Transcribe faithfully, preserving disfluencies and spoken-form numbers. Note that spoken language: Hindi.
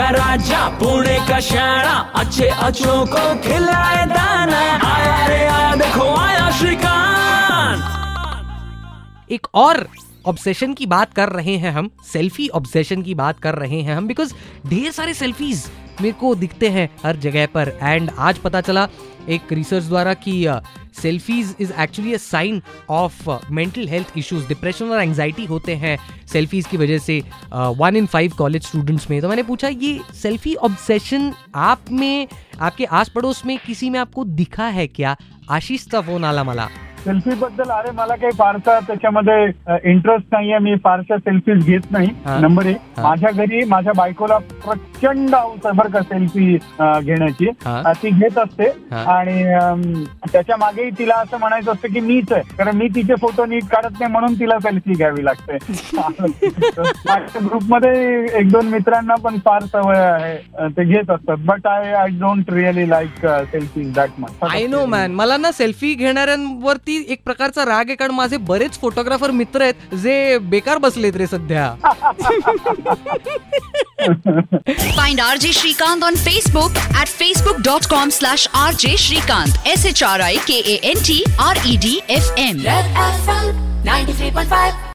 का राजा पुणे का शाना, अच्छे अच्छों को खिलाए दाना, आया रे आया देखो आया श्रीकांत। एक और ऑब्सेशन की बात कर रहे हैं हम, सेल्फी ऑब्सेशन की बात कर रहे हैं हम, बिकॉज ढेर सारे सेल्फीज मेरे को दिखते हैं हर जगह पर। एंड आज पता चला एक रिसर्च द्वारा कि selfies is actually a sign of mental health issues, depression और एंजाइटी होते हैं सेल्फीज की वजह से one in five college students में। तो मैंने पूछा ये सेल्फी ऑब्सेशन आप में, आपके आस पड़ोस में किसी में आपको दिखा है क्या? आशीषचा फोन आला मला। सेल्फी बद्दल अरे मला काही फारसा त्याच्यामध्ये इंटरेस्ट नाहीये, मी फारशा सेल्फीज घेत नाही. नंबर एक, माझ्या घरी माझ्या बायकोला प्रचंड हौस आहे बरं का सेल्फी घेण्याची, ती घेत असते आणि त्याच्या मागेही तिला असं म्हणायचं असतं की मीच आहे, कारण मी तिचे फोटो नीट काढत नाही म्हणून तिला सेल्फी घ्यावी लागते. माझ्या ग्रुपमध्ये एक दोन मित्रांना पण फार सवय आहे, ते घेत असतात, but I I don't really like selfie that much. I know man, मला ना सेल्फी घेणाऱ्यांवरती एक प्रकारचा राग आहे, कारण माझे बरेच फोटोग्राफर मित्र आहेत जे बेकार बसलेत रे सध्या. Find R J Shrikant on Facebook at facebook dot com slash R J Shrikant. S H R I K A N T R E D F M. Red F M ninety-three point five.